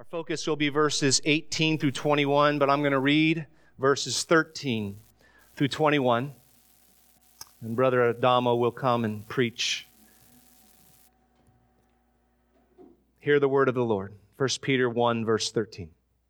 Our focus will be verses 18 through 21, but I'm going to read verses 13 through 21. And Brother Adamo will come and preach. Hear the word of the Lord. 1 Peter 1, verse 13.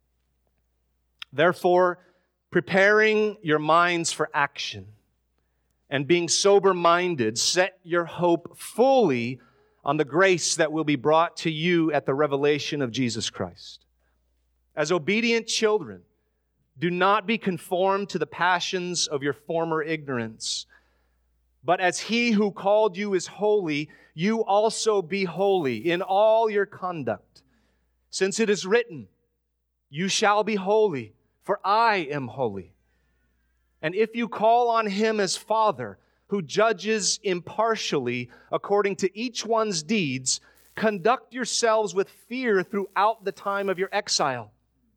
Therefore, preparing your minds for action and being sober-minded, set your hope fully on the grace that will be brought to you at the revelation of Jesus Christ. As obedient children, do not be conformed to the passions of your former ignorance, but as He who called you is holy, you also be holy in all your conduct. Since it is written, you shall be holy, for I am holy. And if you call on Him as Father, who judges impartially according to each one's deeds, conduct yourselves with fear throughout the time of your exile,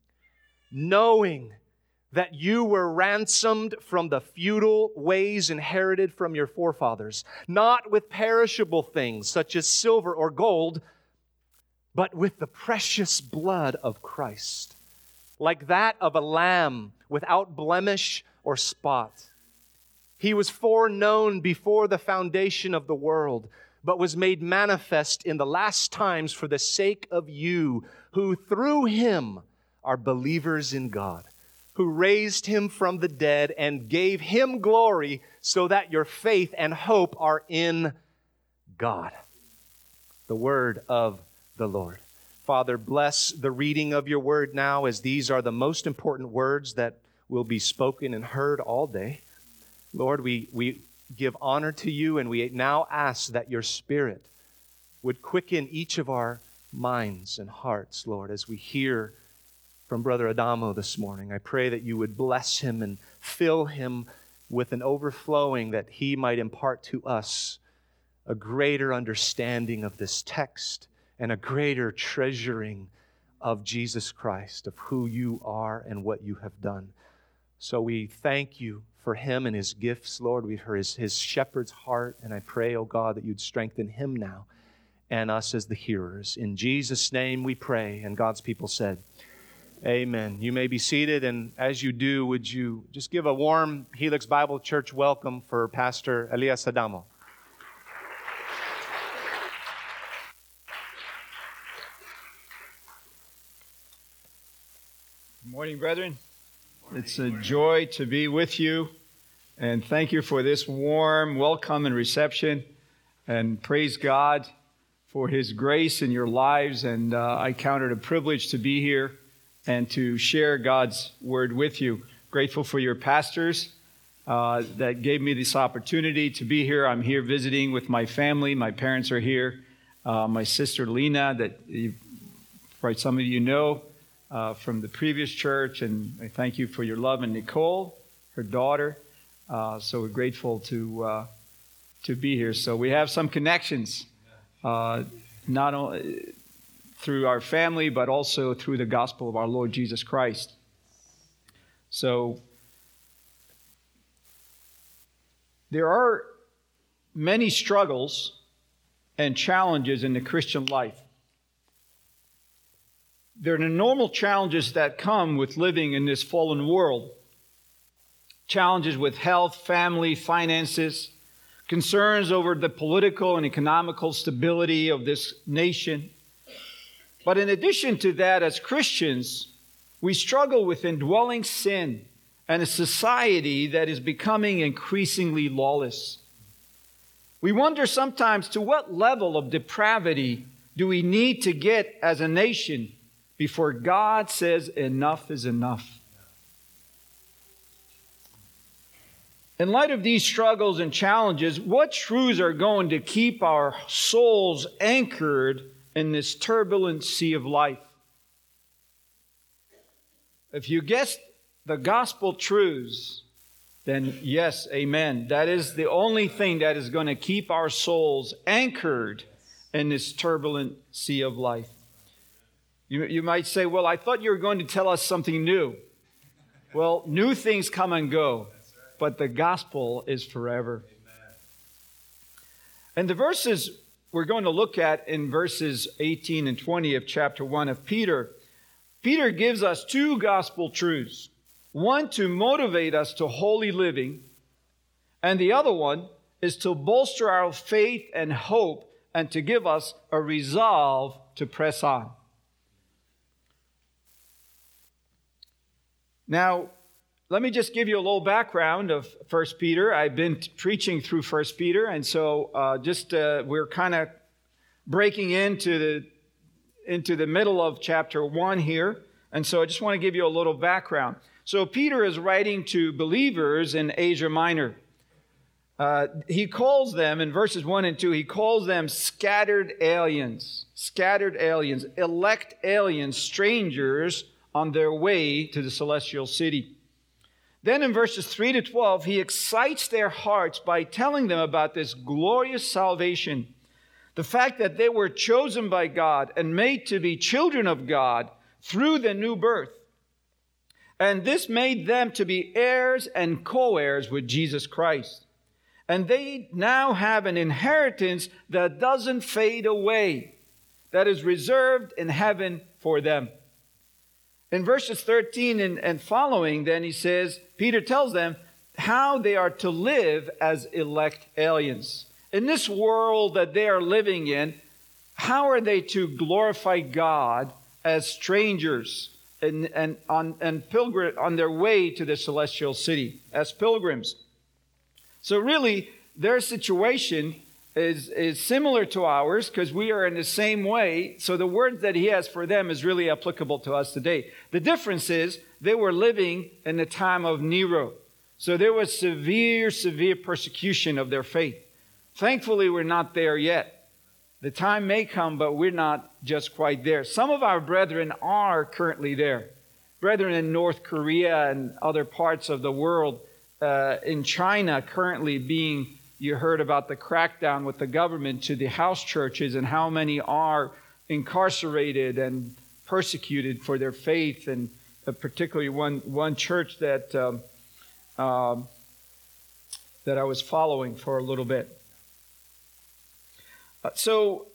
knowing that you were ransomed from the futile ways inherited from your forefathers, not with perishable things such as silver or gold, but with the precious blood of Christ, like that of a lamb without blemish or spot. He was foreknown before the foundation of the world, but was made manifest in the last times for the sake of you, who through Him are believers in God, who raised Him from the dead and gave Him glory, so that your faith and hope are in God. The word of the Lord. Father, bless the reading of your word now, as these are the most important words that will be spoken and heard all day. Lord, we give honor to you, and we now ask that your Spirit would quicken each of our minds and hearts, Lord, as we hear from Brother Adamo this morning. I pray that you would bless him and fill him with an overflowing, that he might impart to us a greater understanding of this text and a greater treasuring of Jesus Christ, of who you are and what you have done. So we thank you for him and his gifts, Lord. We've heard his shepherd's heart, and I pray, oh God, that you'd strengthen him now and us as the hearers. In Jesus' name we pray, and God's people said, amen. You may be seated, and as you do, would you just give a warm Helix Bible Church welcome for Pastor Elias Adamo. Good morning, brethren. It's a joy to be with you, and thank you for this warm welcome and reception, and praise God for His grace in your lives. And I count it a privilege to be here and to share God's word with you. Grateful for your pastors that gave me this opportunity to be here. I'm here visiting with my family. My parents are here. My sister Lena, that probably some of you know, from the previous church, and I thank you for your love, and Nicole, her daughter. So we're grateful to be here. So we have some connections, not only through our family, but also through the gospel of our Lord Jesus Christ. So there are many struggles and challenges in the Christian life. There are the normal challenges that come with living in this fallen world. Challenges with health, family, finances, concerns over the political and economical stability of this nation. But in addition to that, as Christians, we struggle with indwelling sin and a society that is becoming increasingly lawless. We wonder sometimes, to what level of depravity do we need to get as a nation before God says enough is enough? In light of these struggles and challenges, what truths are going to keep our souls anchored in this turbulent sea of life? If you guessed the gospel truths, then yes, amen. That is the only thing that is going to keep our souls anchored in this turbulent sea of life. You might say, well, I thought you were going to tell us something new. Well, new things come and go, but the gospel is forever. And the verses we're going to look at in verses 18 and 20 of chapter 1 of Peter Peter gives us two gospel truths. One to motivate us to holy living, and the other one is to bolster our faith and hope and to give us a resolve to press on. Now, let me just give you a little background of 1 Peter. I've been preaching through 1 Peter, and so we're kind of breaking into the middle of chapter 1 here. And so I just want to give you a little background. So Peter is writing to believers in Asia Minor. He calls them, in verses 1 and 2, he calls them scattered aliens, elect aliens, strangers on their way to the celestial city. Then in verses 3 to 12, he excites their hearts by telling them about this glorious salvation. The fact that they were chosen by God and made to be children of God through the new birth. And this made them to be heirs and co-heirs with Jesus Christ. And they now have an inheritance that doesn't fade away, that is reserved in heaven for them. In verses 13 and following, then he says, Peter tells them how they are to live as elect aliens. In this world that they are living in, how are they to glorify God as strangers and on their way to the celestial city, as pilgrims? So really, their situation is similar to ours because we are in the same way. So the word that he has for them is really applicable to us today. The difference is they were living in the time of Nero. So there was severe persecution of their faith. Thankfully, we're not there yet. The time may come, but we're not just quite there. Some of our brethren are currently there. Brethren in North Korea and other parts of the world, in China currently being, you heard about the crackdown with the government to the house churches and how many are incarcerated and persecuted for their faith, and particularly one church that I was following for a little bit. So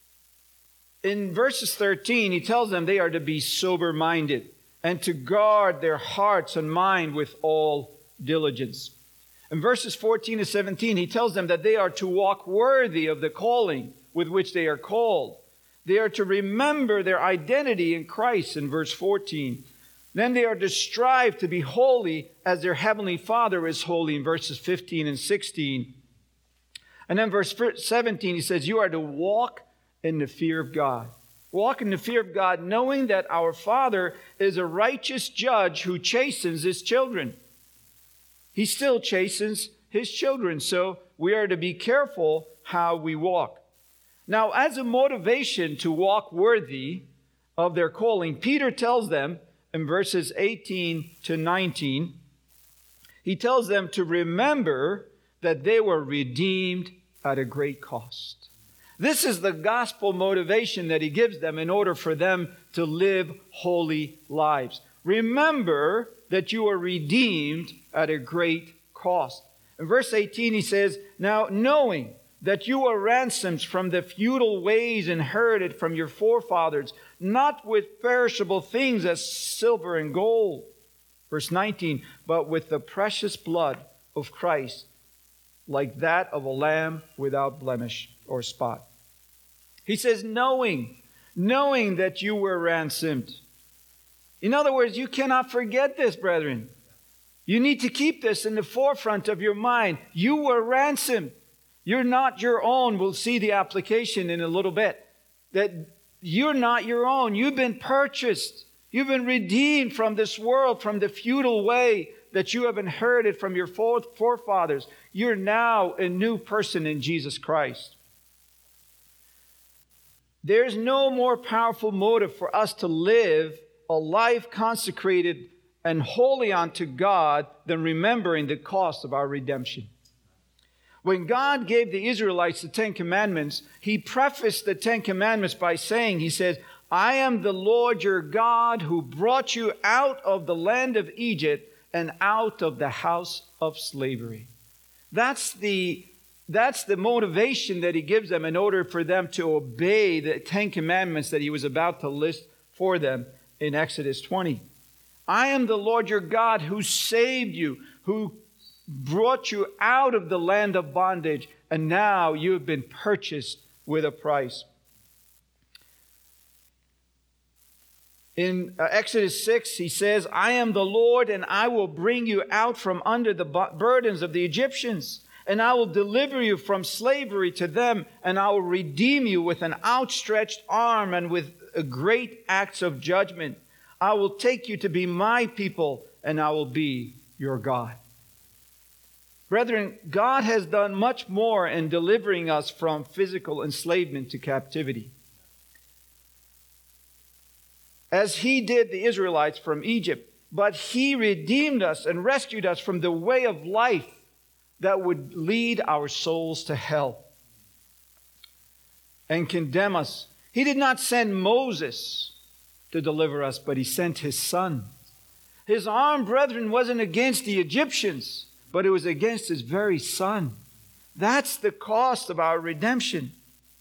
in verses 13, he tells them they are to be sober-minded and to guard their hearts and mind with all diligence. In verses 14 to 17, he tells them that they are to walk worthy of the calling with which they are called. They are to remember their identity in Christ in verse 14. Then they are to strive to be holy as their heavenly Father is holy in verses 15 and 16. And then verse 17, he says, you are to walk in the fear of God. Walk in the fear of God, knowing that our Father is a righteous judge who chastens his children. He still chastens his children, so we are to be careful how we walk. Now, as a motivation to walk worthy of their calling, Peter tells them in verses 18 to 19, he tells them to remember that they were redeemed at a great cost. This is the gospel motivation that he gives them in order for them to live holy lives. Remember that you are redeemed at a great cost. In verse 18 he says, now knowing that you are ransomed from the futile ways inherited from your forefathers, not with perishable things as silver and gold. Verse 19, but with the precious blood of Christ, like that of a lamb without blemish or spot. He says, knowing that you were ransomed. In other words, you cannot forget this, brethren. You need to keep this in the forefront of your mind. You were ransomed. You're not your own. We'll see the application in a little bit. That you're not your own. You've been purchased. You've been redeemed from this world, from the futile way that you have inherited from your forefathers. You're now a new person in Jesus Christ. There's no more powerful motive for us to live a life consecrated and holy unto God than remembering the cost of our redemption. When God gave the Israelites the Ten Commandments, he prefaced the Ten Commandments by saying, he says, I am the Lord your God who brought you out of the land of Egypt and out of the house of slavery. That's the motivation that he gives them in order for them to obey the Ten Commandments that he was about to list for them in Exodus 20. I am the Lord your God who saved you, who brought you out of the land of bondage, and now you have been purchased with a price. In Exodus 6, he says, I am the Lord, and I will bring you out from under the burdens of the Egyptians, and I will deliver you from slavery to them, and I will redeem you with an outstretched arm and with great acts of judgment. I will take you to be my people, and I will be your God. Brethren, God has done much more in delivering us from physical enslavement to captivity. As he did the Israelites from Egypt, but he redeemed us and rescued us from the way of life that would lead our souls to hell and condemn us. He did not send Moses to deliver us, but he sent his son. His arm, brethren, wasn't against the Egyptians, but it was against his very son. That's the cost of our redemption.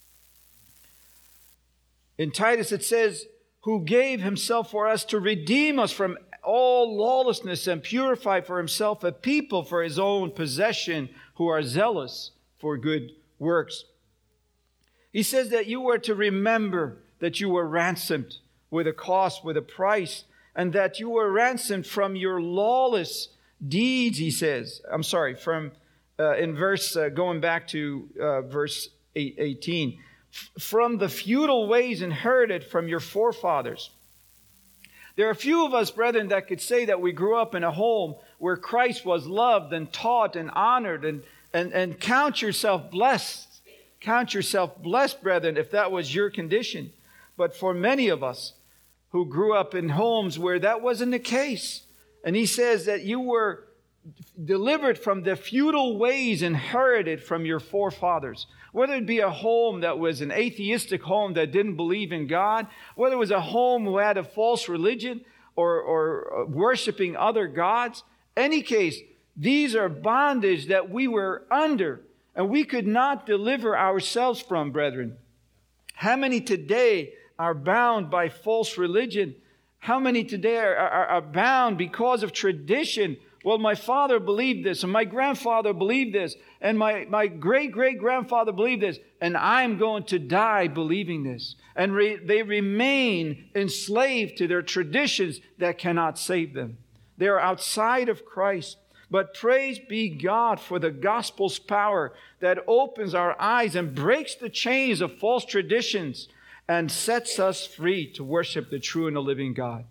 In Titus it says, who gave himself for us to redeem us from all lawlessness and purify for himself a people for his own possession who are zealous for good works. He says that you were to remember that you were ransomed with a cost, with a price, and that you were ransomed from your lawless deeds, he says. In verse, going back to verse 18. From the futile ways inherited from your forefathers. There are a few of us, brethren, that could say that we grew up in a home where Christ was loved and taught and honored, and count yourself blessed. Count yourself blessed, brethren, if that was your condition. But for many of us who grew up in homes where that wasn't the case, and he says that you were delivered from the futile ways inherited from your forefathers. Whether it be a home that was an atheistic home that didn't believe in God, whether it was a home who had a false religion or worshiping other gods, any case, these are bondage that we were under and we could not deliver ourselves from, brethren. How many today are bound by false religion? How many today are bound because of tradition? Well, my father believed this, and my grandfather believed this, and my great-great-grandfather believed this, and I'm going to die believing this. And they remain enslaved to their traditions that cannot save them. They are outside of Christ. But praise be God for the gospel's power that opens our eyes and breaks the chains of false traditions and sets us free to worship the true and the living God.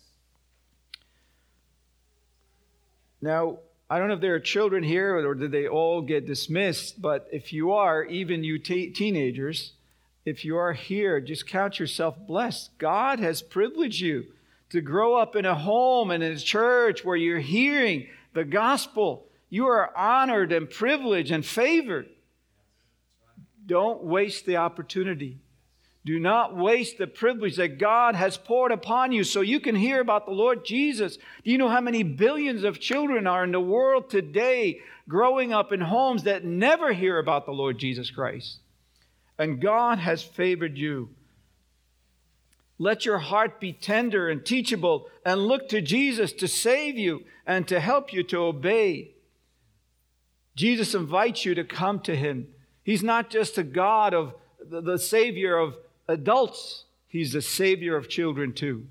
Now, I don't know if there are children here or did they all get dismissed, but if you are, even you teenagers, if you are here, just count yourself blessed. God has privileged you to grow up in a home and in a church where you're hearing the gospel. You are honored and privileged and favored. Don't waste the opportunity. Do not waste the privilege that God has poured upon you so you can hear about the Lord Jesus. Do you know how many billions of children are in the world today growing up in homes that never hear about the Lord Jesus Christ? And God has favored you. Let your heart be tender and teachable and look to Jesus to save you and to help you to obey. Jesus invites you to come to him. He's not just a God of the Savior of adults, he's the Savior of children too.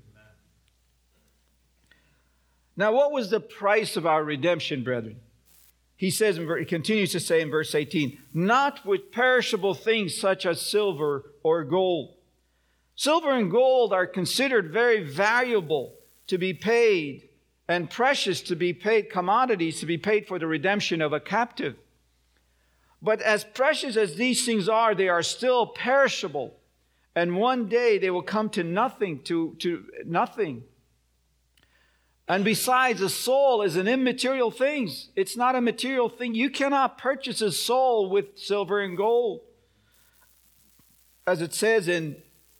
Now, what was the price of our redemption, brethren? He continues to say in verse 18, not with perishable things such as silver or gold. Silver and gold are considered very valuable to be paid and precious to be paid, commodities to be paid for the redemption of a captive. But as precious as these things are, they are still perishable. And one day they will come to nothing, to nothing. And besides, a soul is an immaterial thing. It's not a material thing. You cannot purchase a soul with silver and gold. As it says in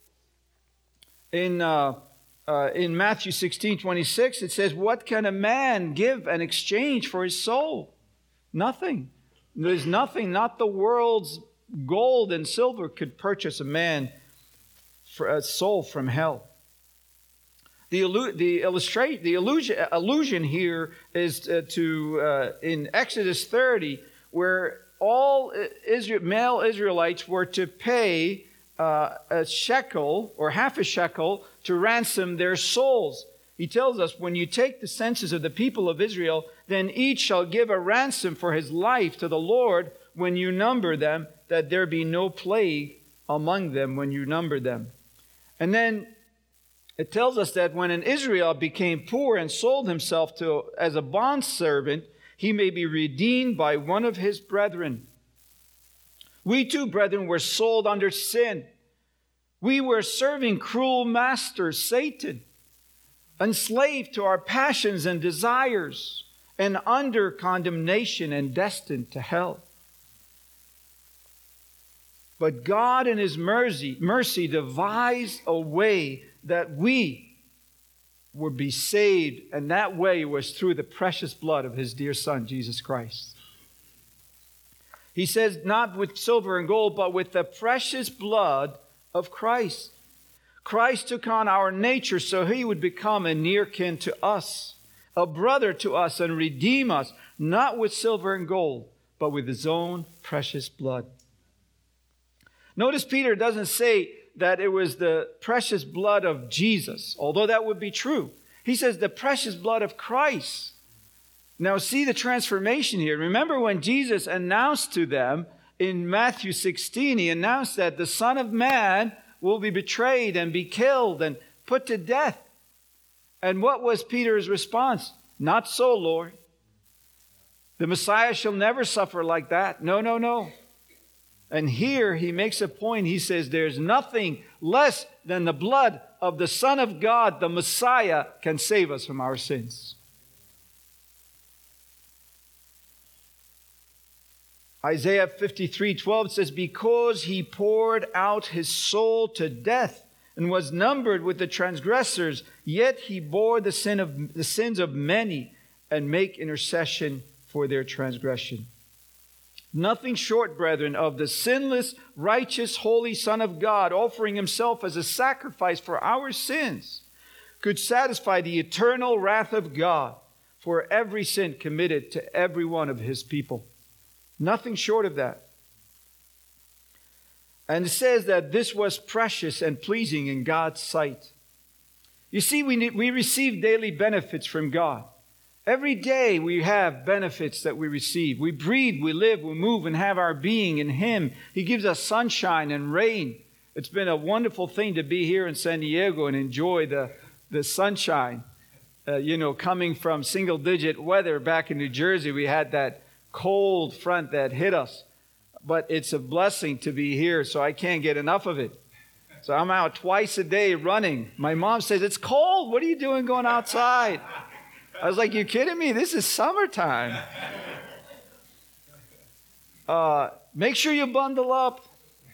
Matthew 16:26, it says, what can a man give in exchange for his soul? Nothing. There's nothing, not the world's gold and silver could purchase a man for a soul from hell. The allusion here is in Exodus 30, where all male Israelites were to pay a shekel or half a shekel to ransom their souls. He tells us, when you take the census of the people of Israel, then each shall give a ransom for his life to the Lord when you number them, that there be no plague among them when you number them. And then it tells us that when an Israel became poor and sold himself as a bondservant, he may be redeemed by one of his brethren. We too, brethren, were sold under sin. We were serving cruel master, Satan, enslaved to our passions and desires, and under condemnation and destined to hell. But God in His mercy devised a way that we would be saved, and that way was through the precious blood of His dear Son, Jesus Christ. He says, not with silver and gold, but with the precious blood of Christ. Christ took on our nature so He would become a near kin to us, a brother to us, and redeem us, not with silver and gold, but with His own precious blood. Notice Peter doesn't say that it was the precious blood of Jesus, although that would be true. He says the precious blood of Christ. Now see the transformation here. Remember when Jesus announced to them in Matthew 16, He announced that the Son of Man will be betrayed and be killed and put to death. And what was Peter's response? Not so, Lord. The Messiah shall never suffer like that. No, no, no. And here he makes a point. He says there's nothing less than the blood of the Son of God, the Messiah, can save us from our sins. Isaiah 53:12 says, because He poured out His soul to death and was numbered with the transgressors, yet He bore the sins of many and make intercession for their transgression. Nothing short, brethren, of the sinless, righteous, holy Son of God offering Himself as a sacrifice for our sins could satisfy the eternal wrath of God for every sin committed to every one of His people. Nothing short of that. And it says that this was precious and pleasing in God's sight. You see, we receive daily benefits from God. Every day we have benefits that we receive. We breathe, we live, we move, and have our being in Him. He gives us sunshine and rain. It's been a wonderful thing to be here in San Diego and enjoy the sunshine. Coming from single-digit weather back in New Jersey, we had that cold front that hit us. But it's a blessing to be here, so I can't get enough of it. So I'm out twice a day running. My mom says, it's cold. What are you doing going outside? I was like, you kidding me? This is summertime. Make sure you bundle up.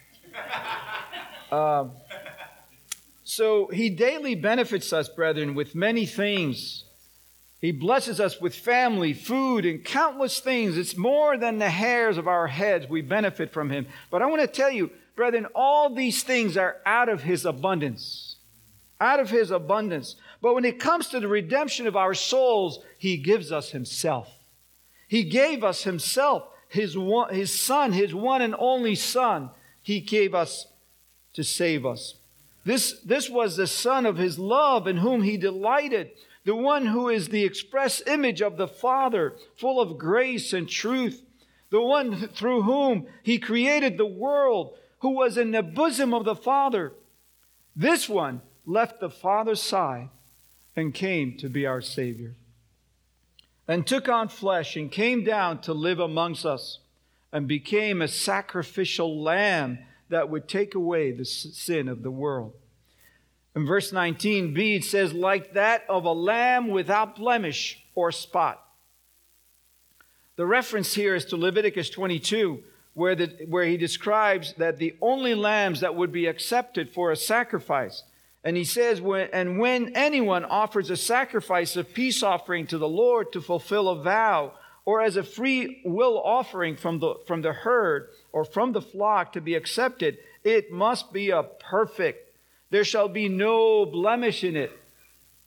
So He daily benefits us, brethren, with many things. He blesses us with family, food, and countless things. It's more than the hairs of our heads we benefit from Him. But I want to tell you, brethren, all these things are out of His abundance. Out of His abundance. But when it comes to the redemption of our souls, He gives us Himself. He gave us Himself, His Son, His one and only Son. He gave us to save us. This was the Son of His love in whom He delighted. The one who is the express image of the Father, full of grace and truth. The one through whom He created the world, who was in the bosom of the Father. This one left the Father's side and came to be our Savior. And took on flesh and came down to live amongst us and became a sacrificial lamb that would take away the sin of the world. In verse 19b, it says, like that of a lamb without blemish or spot. The reference here is to Leviticus 22, where he describes that the only lambs that would be accepted for a sacrifice. And he says, when anyone offers a sacrifice of peace offering to the Lord to fulfill a vow, or as a free will offering from the herd or from the flock to be accepted, it must be a perfect. There shall be no blemish in it.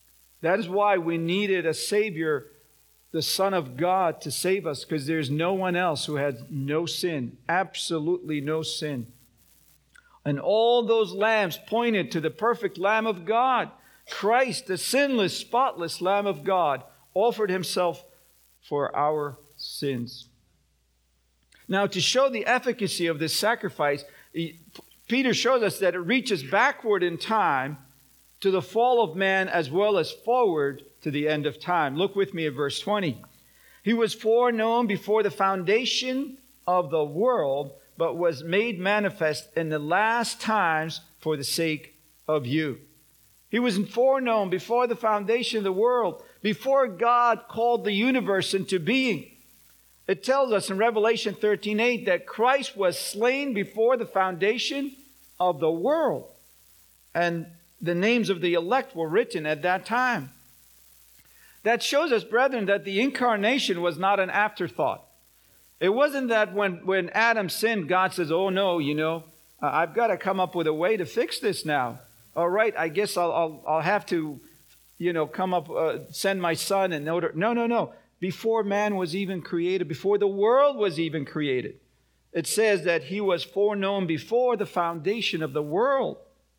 That is why we needed a Savior, the Son of God, to save us, because there's no one else who has no sin, absolutely no sin. And all those lambs pointed to the perfect Lamb of God. Christ, the sinless, spotless Lamb of God, offered himself for our sins. Now, to show the efficacy of this sacrifice, Peter shows us that it reaches backward in time to the fall of man as well as forward to the end of time. Look with me at verse 20. He was foreknown before the foundation of the world, but was made manifest in the last times for the sake of you. He was foreknown before the foundation of the world, before God called the universe into being. It tells us in Revelation 13:8 that Christ was slain before the foundation of the world. And the names of the elect were written at that time. That shows us, brethren, that the incarnation was not an afterthought. It wasn't that when Adam sinned, God says, oh no, I've got to come up with a way to fix this now. All right, I guess I'll have to, come up, send my son in order. No. Before man was even created, before the world was even created, it says that he was foreknown before the foundation of the world.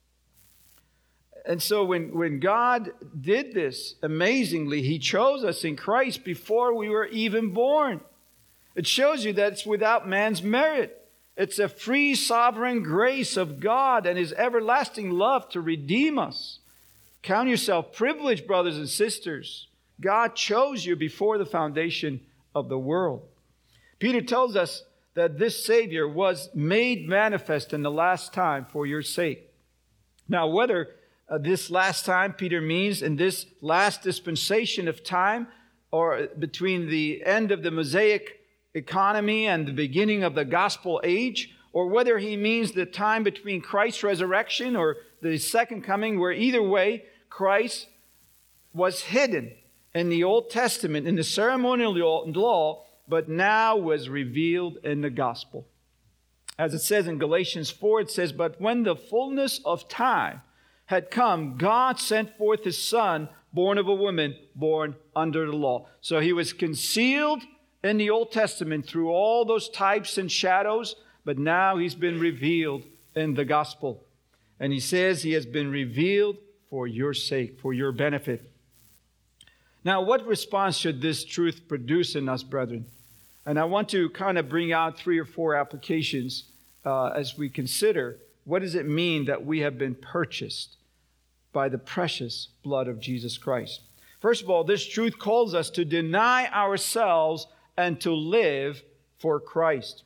And so when God did this, amazingly, he chose us in Christ before we were even born. It shows you that it's without man's merit. It's a free, sovereign grace of God and his everlasting love to redeem us. Count yourself privileged, brothers and sisters. God chose you before the foundation of the world. Peter tells us that this Savior was made manifest in the last time for your sake. Now, whether this last time, Peter means in this last dispensation of time, or between the end of the Mosaic economy and the beginning of the gospel age, or whether he means the time between Christ's resurrection or the second coming, where either way, Christ was hidden in the Old Testament, in the ceremonial law, but now was revealed in the gospel. As it says in Galatians 4, it says, but when the fullness of time had come, God sent forth his Son, born of a woman, born under the law. So he was concealed in the Old Testament through all those types and shadows, but now he's been revealed in the gospel. And he says he has been revealed for your sake, for your benefit. Now, what response should this truth produce in us, brethren? And I want to kind of bring out 3 or 4 applications as we consider what does it mean that we have been purchased by the precious blood of Jesus Christ. First of all, this truth calls us to deny ourselves and to live for Christ.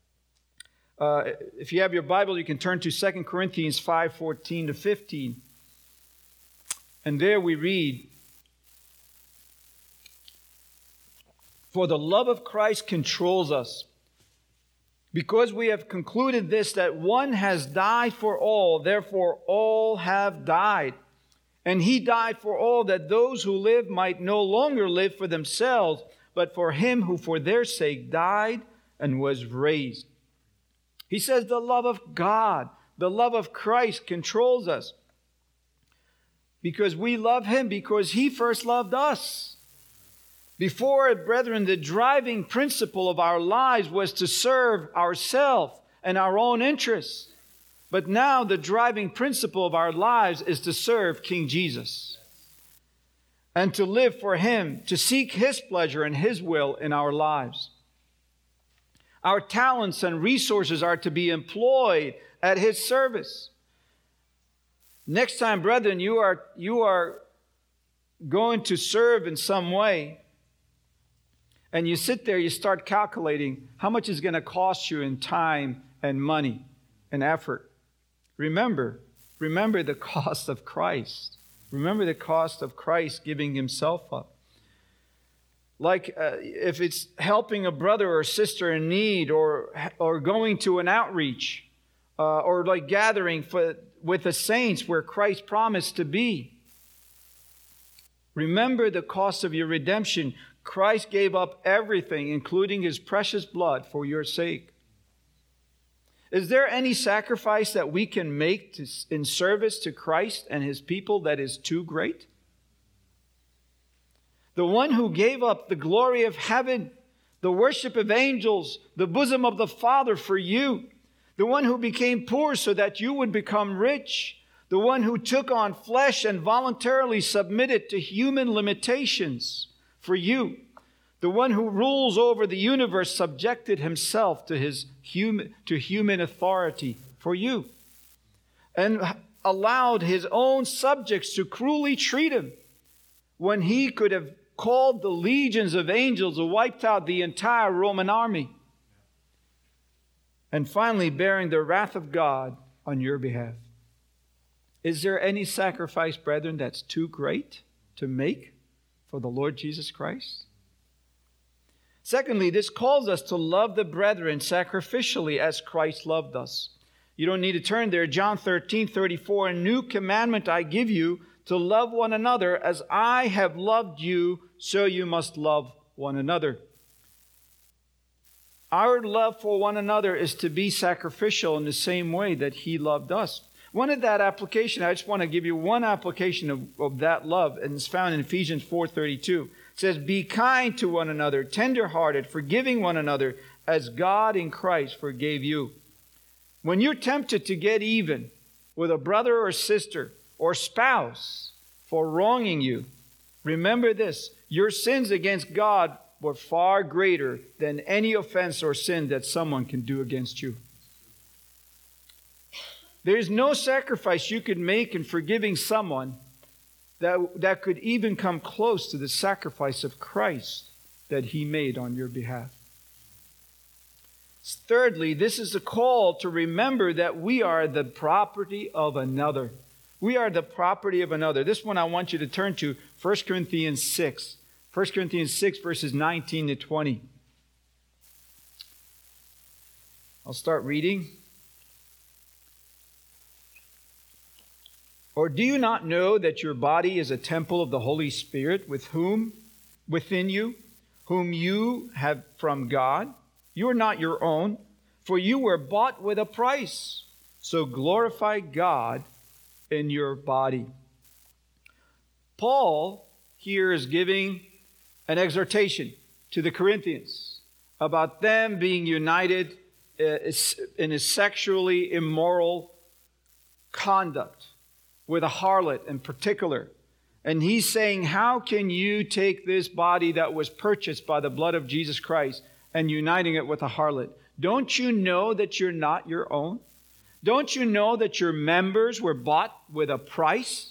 If you have your Bible, you can turn to 2 Corinthians 5:14 to 15. And there we read, for the love of Christ controls us, because we have concluded this, that one has died for all, therefore all have died. And he died for all, that those who live might no longer live for themselves, but for him who for their sake died and was raised. He says the love of God, the love of Christ controls us, because we love him because he first loved us. Before, brethren, the driving principle of our lives was to serve ourselves and our own interests. But now the driving principle of our lives is to serve King Jesus and to live for him, to seek his pleasure and his will in our lives. Our talents and resources are to be employed at his service. Next time, brethren, you are going to serve in some way, and you sit there, you start calculating how much it's going to cost you in time and money and effort. Remember the cost of Christ. Remember the cost of Christ giving himself up. Like if it's helping a brother or sister in need, or going to an outreach, or like gathering with the saints where Christ promised to be. Remember the cost of your redemption. Christ gave up everything, including his precious blood, for your sake. Is there any sacrifice that we can make in service to Christ and his people that is too great? the one who gave up the glory of heaven, the worship of angels, the bosom of the Father for you, the one who became poor so that you would become rich, the one who took on flesh and voluntarily submitted to human limitations for you, the one who rules over the universe subjected himself to human authority for you, and allowed his own subjects to cruelly treat him when he could have called the legions of angels and wiped out the entire Roman army. And finally, bearing the wrath of God on your behalf. Is there any sacrifice, brethren, that's too great to make for the Lord Jesus Christ? Secondly, this calls us to love the brethren sacrificially as Christ loved us. You don't need to turn there. John 13:34, a new commandment I give you, to love one another as I have loved you, so you must love one another. Our love for one another is to be sacrificial in the same way that He loved us. One of that application, I just want to give you one application of that love, and it's found in Ephesians 4:32. It says, be kind to one another, tender-hearted, forgiving one another, as God in Christ forgave you. When you're tempted to get even with a brother or sister or spouse for wronging you, remember this: your sins against God were far greater than any offense or sin that someone can do against you. There is no sacrifice you could make in forgiving someone that could even come close to the sacrifice of Christ that He made on your behalf. Thirdly, this is a call to remember that we are the property of another. We are the property of another. This one I want you to turn to 1 Corinthians 6. 1 Corinthians 6, verses 19 to 20. I'll start reading. Or do you not know that your body is a temple of the Holy Spirit within you, whom you have from God? You are not your own, for you were bought with a price. So glorify God in your body. Paul here is giving an exhortation to the Corinthians about them being united in a sexually immoral conduct with a harlot in particular. And he's saying, how can you take this body that was purchased by the blood of Jesus Christ and uniting it with a harlot? Don't you know that you're not your own? Don't you know that your members were bought with a price?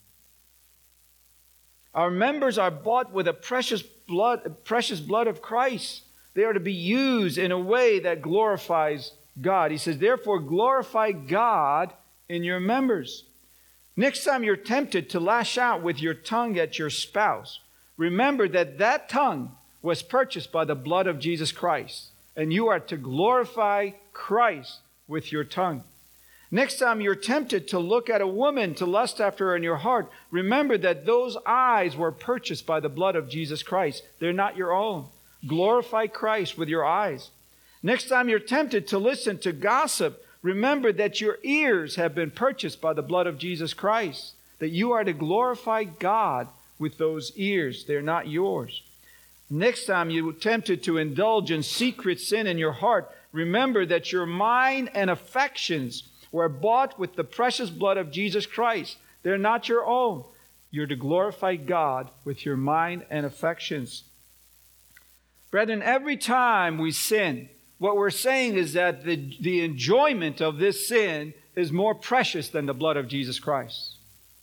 Our members are bought with a precious blood of Christ. They are to be used in a way that glorifies God. He says, therefore, glorify God in your members. Next time you're tempted to lash out with your tongue at your spouse, remember that that tongue was purchased by the blood of Jesus Christ, and you are to glorify Christ with your tongue. Next time you're tempted to look at a woman to lust after her in your heart, remember that those eyes were purchased by the blood of Jesus Christ. They're not your own. Glorify Christ with your eyes. Next time you're tempted to listen to gossip, remember that your ears have been purchased by the blood of Jesus Christ, that you are to glorify God with those ears. They're not yours. Next time you're tempted to indulge in secret sin in your heart, remember that your mind and affections were bought with the precious blood of Jesus Christ. They're not your own. You're to glorify God with your mind and affections. Brethren, every time we sin, what we're saying is that the enjoyment of this sin is more precious than the blood of Jesus Christ.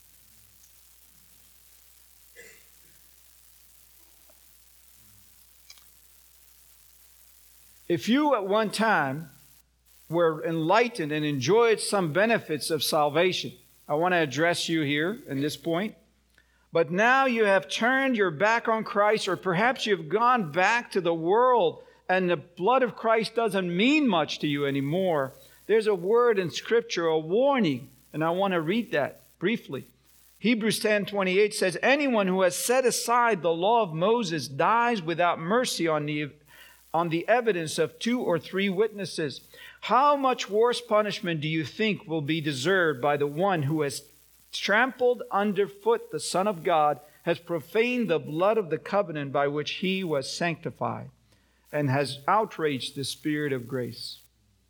If you at one time were enlightened and enjoyed some benefits of salvation, I want to address you here in this point. But now you have turned your back on Christ, or perhaps you've gone back to the world and the blood of Christ doesn't mean much to you anymore. There's a word in Scripture, a warning, and I want to read that briefly. Hebrews 10:28 says, anyone who has set aside the law of Moses dies without mercy on the evidence of 2 or 3 witnesses. How much worse punishment do you think will be deserved by the one who has trampled underfoot the Son of God, has profaned the blood of the covenant by which he was sanctified, and has outraged the Spirit of grace.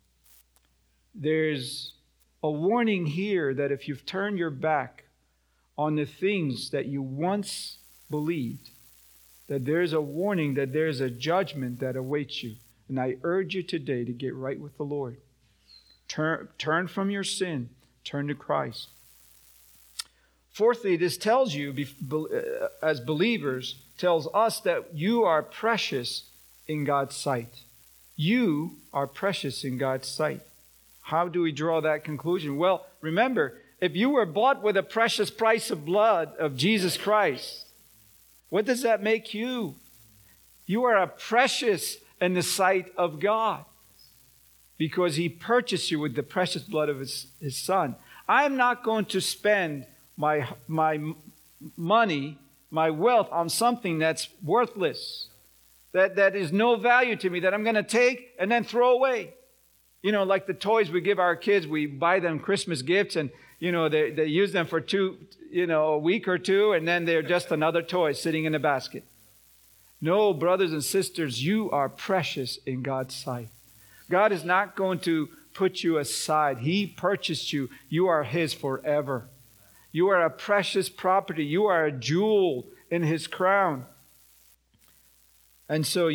There's a warning here that if you've turned your back on the things that you once believed, that there's a warning, that there's a judgment that awaits you. And I urge you today to get right with the Lord. Turn from your sin. Turn to Christ. Fourthly, this tells you, as believers, tells us that you are precious in God's sight. You are precious in God's sight. How do we draw that conclusion? Well, remember, if you were bought with a precious price of blood of Jesus Christ, what does that make you? You are a precious in the sight of God because he purchased you with the precious blood of his Son. I'm not going to spend my money, my wealth on something that's worthless, that is no value to me, that I'm going to take and then throw away. You know, like the toys we give our kids, we buy them Christmas gifts and, you know, they use them for a week or two, and then they're just another toy sitting in a basket. No, brothers and sisters, you are precious in God's sight. God is not going to put you aside. He purchased you. You are his forever. You are a precious property. You are a jewel in his crown. And so,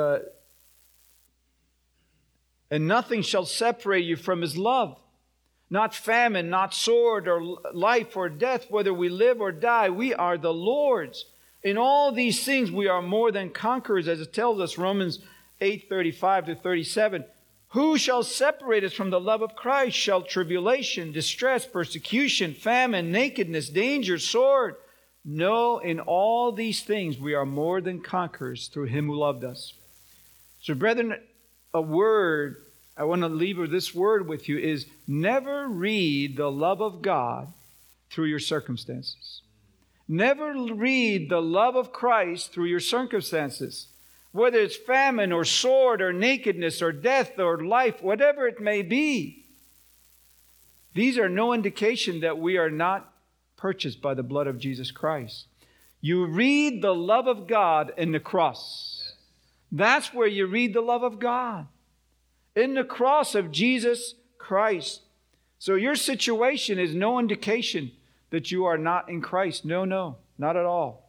and nothing shall separate you from his love. Not famine, not sword, or life or death, whether we live or die, we are the Lord's. In all these things we are more than conquerors, as it tells us, Romans 8:35-37. Who shall separate us from the love of Christ? Shall tribulation, distress, persecution, famine, nakedness, danger, sword? No, in all these things we are more than conquerors through him who loved us. So, brethren, a word, I want to leave with this word with you, is never read the love of God through your circumstances. Never read the love of Christ through your circumstances. Whether it's famine or sword or nakedness or death or life, whatever it may be. These are no indication that we are not purchased by the blood of Jesus Christ. You read the love of God in the cross. That's where you read the love of God. In the cross of Jesus Christ. So your situation is no indication that you are not in Christ. No, not at all.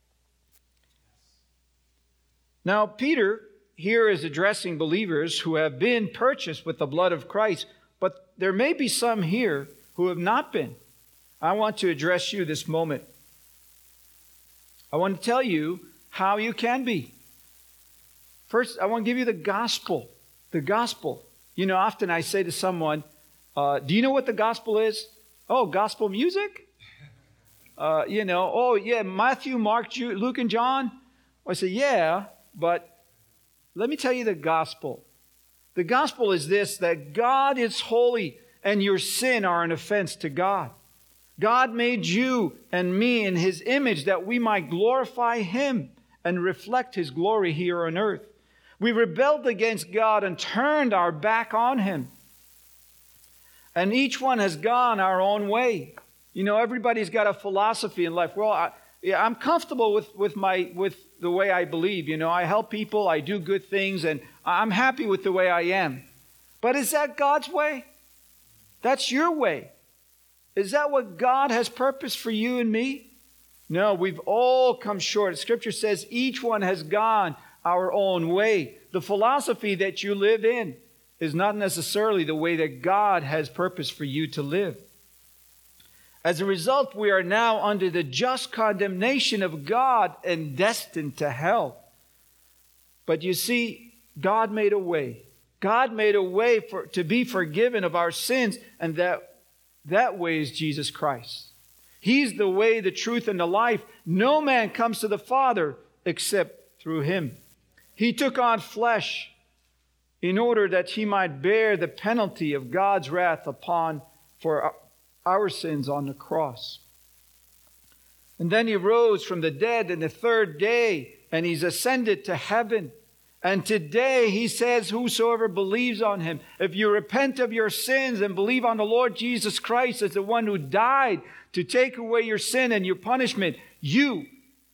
Now, Peter here is addressing believers who have been purchased with the blood of Christ, but there may be some here who have not been. I want to address you this moment. I want to tell you how you can be. First, I want to give you the gospel. The gospel. You know, often I say to someone, do you know what the gospel is? Oh, gospel music? Oh yeah, Matthew, Mark, Luke, and John? I say, yeah, but let me tell you the gospel. The gospel is this, that God is holy and your sin are an offense to God. God made you and me in his image that we might glorify him and reflect his glory here on earth. We rebelled against God and turned our back on him. And each one has gone our own way. You know, everybody's got a philosophy in life. Well, I'm comfortable with the way I believe. You know, I help people, I do good things, and I'm happy with the way I am. But is that God's way? That's your way. Is that what God has purposed for you and me? No, we've all come short. Scripture says each one has gone our own way. The philosophy that you live in is not necessarily the way that God has purposed for you to live. As a result, we are now under the just condemnation of God and destined to hell. But you see, God made a way. God made a way to be forgiven of our sins, and that way is Jesus Christ. He's the way, the truth, and the life. No man comes to the Father except through him. He took on flesh in order that he might bear the penalty of God's wrath for our sins on the cross. And then he rose from the dead on the third day, and he's ascended to heaven. And today he says, whosoever believes on him, if you repent of your sins and believe on the Lord Jesus Christ as the one who died to take away your sin and your punishment, you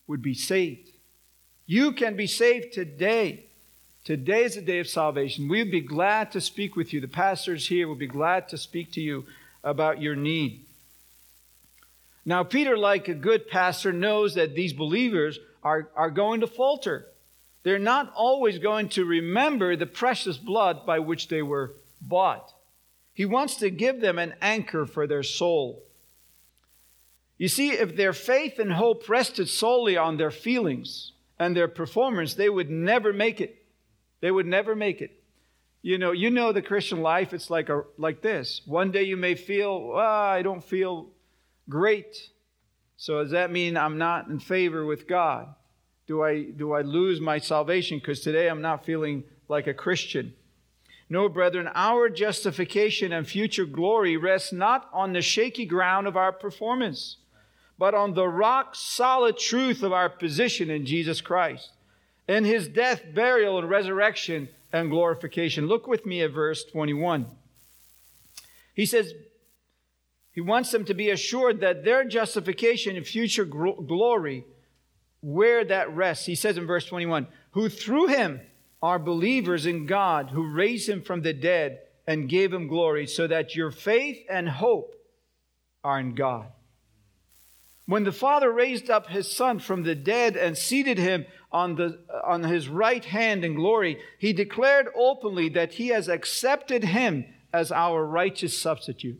would be saved. You can be saved today. Today is the day of salvation. We'd be glad to speak with you. The pastors here will be glad to speak to you about your need. Now, Peter, like a good pastor, knows that these believers are going to falter. They're not always going to remember the precious blood by which they were bought. He wants to give them an anchor for their soul. You see, if their faith and hope rested solely on their feelings and their performance, they would never make it. They would never make it. You know the Christian life, it's like this. One day you may feel, I don't feel great. So does that mean I'm not in favor with God? Do I lose my salvation because today I'm not feeling like a Christian? No, brethren, our justification and future glory rests not on the shaky ground of our performance, but on the rock-solid truth of our position in Jesus Christ, in His death, burial, and resurrection and glorification. Look with me at verse 21. He says, he wants them to be assured that their justification and future glory, where that rests. He says in verse 21, who through Him are believers in God, who raised Him from the dead and gave Him glory, so that your faith and hope are in God. When the Father raised up His Son from the dead and seated Him on His right hand in glory, He declared openly that He has accepted Him as our righteous substitute.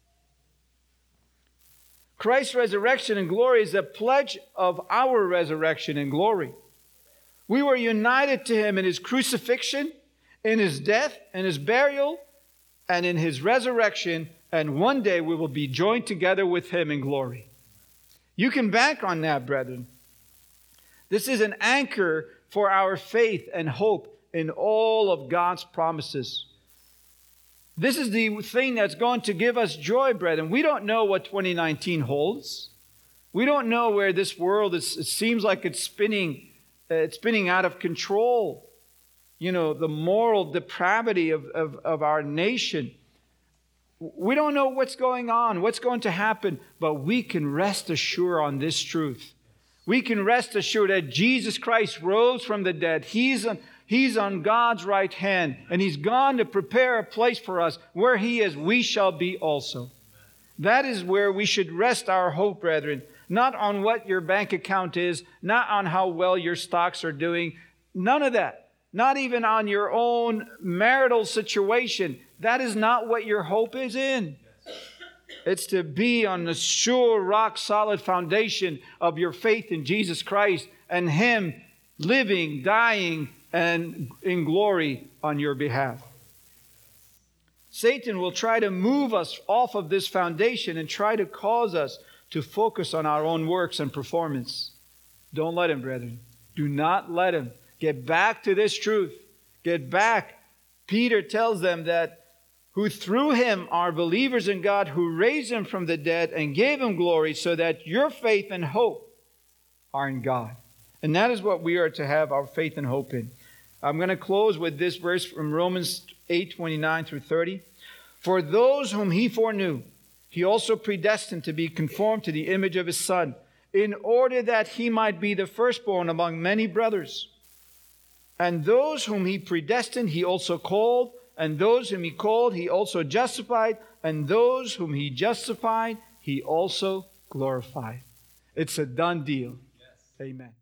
Christ's resurrection and glory is a pledge of our resurrection and glory. We were united to Him in His crucifixion, in His death, in His burial, and in His resurrection, and one day we will be joined together with Him in glory. You can bank on that, brethren. This is an anchor for our faith and hope in all of God's promises. This is the thing that's going to give us joy, brethren. We don't know what 2019 holds. We don't know where this world is. It seems like it's spinning out of control. You know, the moral depravity of our nation. We don't know what's going on, what's going to happen, but we can rest assured on this truth. We can rest assured that Jesus Christ rose from the dead. He's on God's right hand, and He's gone to prepare a place for us. Where He is, we shall be also. That is where we should rest our hope, brethren. Not on what your bank account is, not on how well your stocks are doing. None of that. Not even on your own marital situation. That is not what your hope is in. It's to be on the sure, rock-solid foundation of your faith in Jesus Christ and Him living, dying, and in glory on your behalf. Satan will try to move us off of this foundation and try to cause us to focus on our own works and performance. Don't let him, brethren. Do not let him. Get back to this truth. Get back. Peter tells them that who through Him are believers in God, who raised Him from the dead and gave Him glory, so that your faith and hope are in God. And that is what we are to have our faith and hope in. I'm going to close with this verse from Romans 8:29 through 30. For those whom He foreknew, He also predestined to be conformed to the image of His Son, in order that He might be the firstborn among many brothers. And those whom He predestined, He also called. And those whom He called, He also justified. And those whom He justified, He also glorified. It's a done deal. Yes. Amen.